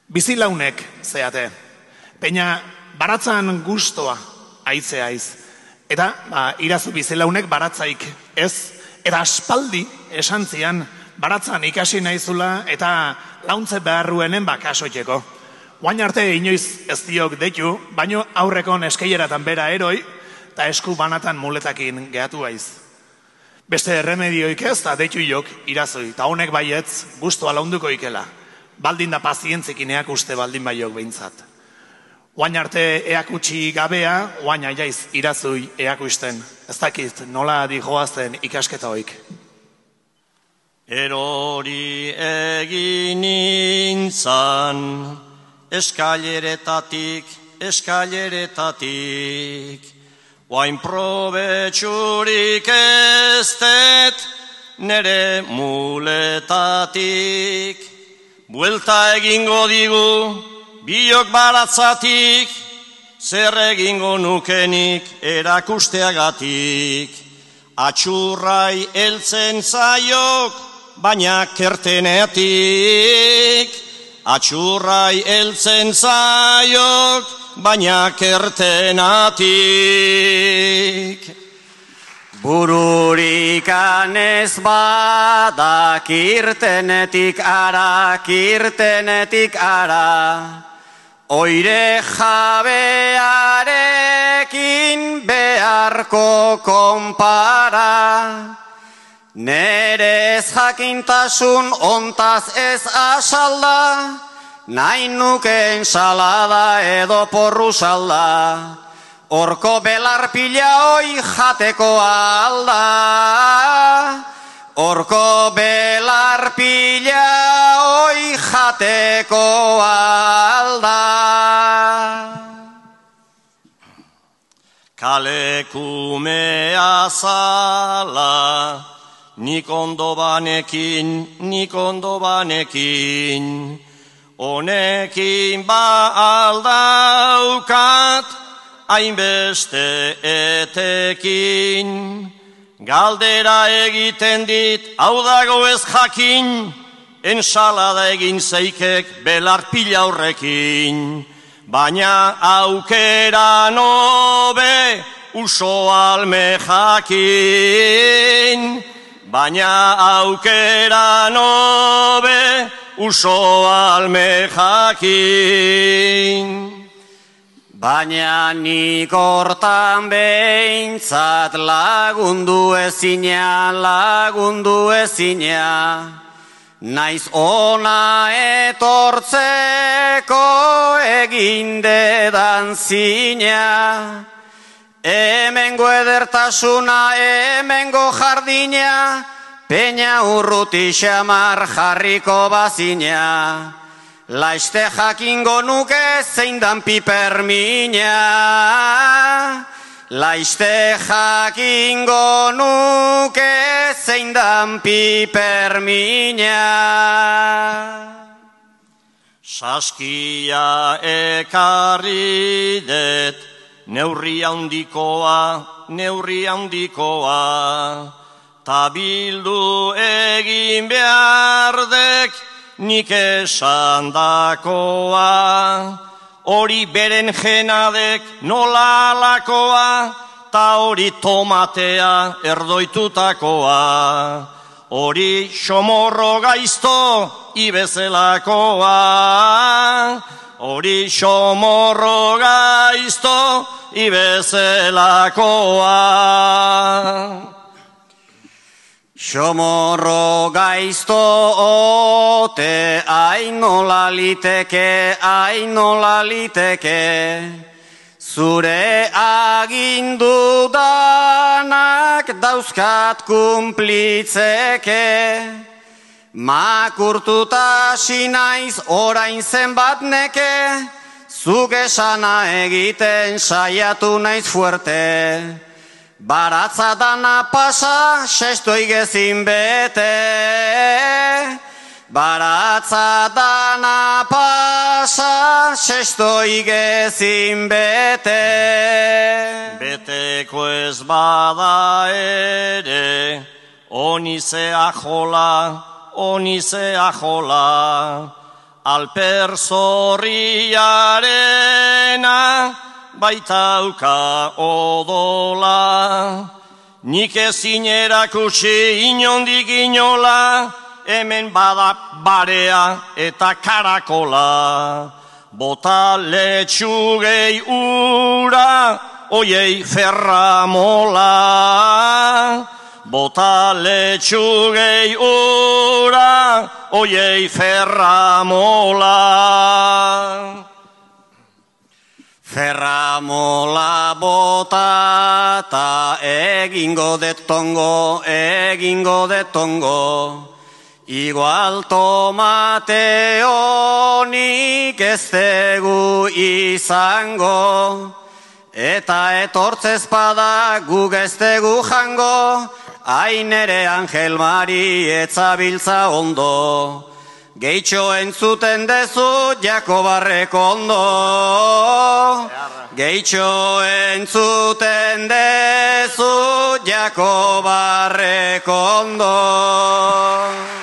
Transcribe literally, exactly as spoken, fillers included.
Bizilaunek zeate, peina baratzan gustoa aitzea iz. Eta ba, irazu bizilaunek baratzaik ez, eta aspaldi esan zian baratzan ikasi naizula eta launtze beharruenen bakasoiteko. Oain arte inoiz ez diok detu, baino aurreko neskeileratan bera eroi, eta esku banatan muletakin gehatu aiz. Beste erremedioik ez, eta detu jok irazoi, eta honek baietz gustoa launduko ikela. Baldin da pazientzikin eak uste baldin baiok behintzat. Oain arte eakutsi gabea, oain aiaiz irazui eakusten. Ez dakit nola dijoazen ikasketa hoik. Erori egin nintzan, eskaileretatik, eskaileretatik, oain probetxurik eztet, nere muletatik, buelta egingo digu, biok baratzatik, zer egingo nukenik erakusteagatik, atxurrai heltzen zaiok, baina kertenetik, atxurrai heltzen zaiok, baina kertenatik. Bururikan ez badak irtenetik ara, kirtenetik ara, oire jabearekin beharko konpara. Nerez jakintasun ontaz ez asalda, nahi nuke ensalada edo porru salda, horko belarpila hoi jateko alda, horko belarpila hoi jateko alda. Kalekumea zala, nik ondo banekin, nik ondo banekin, honekin ba aldaukat, hainbeste etekin. Galdera egiten dit, hau dago ez jakin, ensalada egin zeikek belarpila horrekin. Baina aukera nobe uso alme jakin, baina aukera nobe uso alme jakin. Baina nik hortan behintzat lagundu ezina, lagundu ezina, naiz ona etortzeko egindedan zina. Hemengo edertasuna, hemengo jardina, peina urruti xamar jarriko bazina. Laiste jakingo nuke zein dan pipermina, laiste jakingo nuke zein dan pipermina. Saskia ekarri det, neurri handikoa, neurri handikoa, ta bildu egin behardek, nik esandakoa, hori beren jenadek nola alakoa, ta hori tomatea erdoitutakoa, hori xomorro gaizto ibezelakoa, hori xomorro gaizto ibezelakoa. Xomorro gaizto ote, ainola liteke, ainola liteke, zure agindu danak dauzkat kumplitzeke. Makurtuta sinaiz orain zenbat neke, zuk esana egiten saiatu naiz fuerte. Baratza dana pasa, sestoi gezin bete. Baratza dana pasa, sestoi gezin bete. Beteko ez bada ere, onizea jola, onizea jola, Alper zorriarena baitauka odola. Nik ezin erakutsi inondik inola, hemen bada barea eta karakola. Bota letxugei ura, oiei ferramola. Bota letxugei ura, oiei ferramola. Ferramola bota ta egingo detongo, egingo detongo. Igual tomate honik ez dugu izango. Eta etortzez pada guk ez dugu jango, ainere Angel Mari etzabiltza ondo. Gehitxo entzuten dezu Jakobarrek ondo. Gehitxo entzuten dezu Jakobarrek ondo.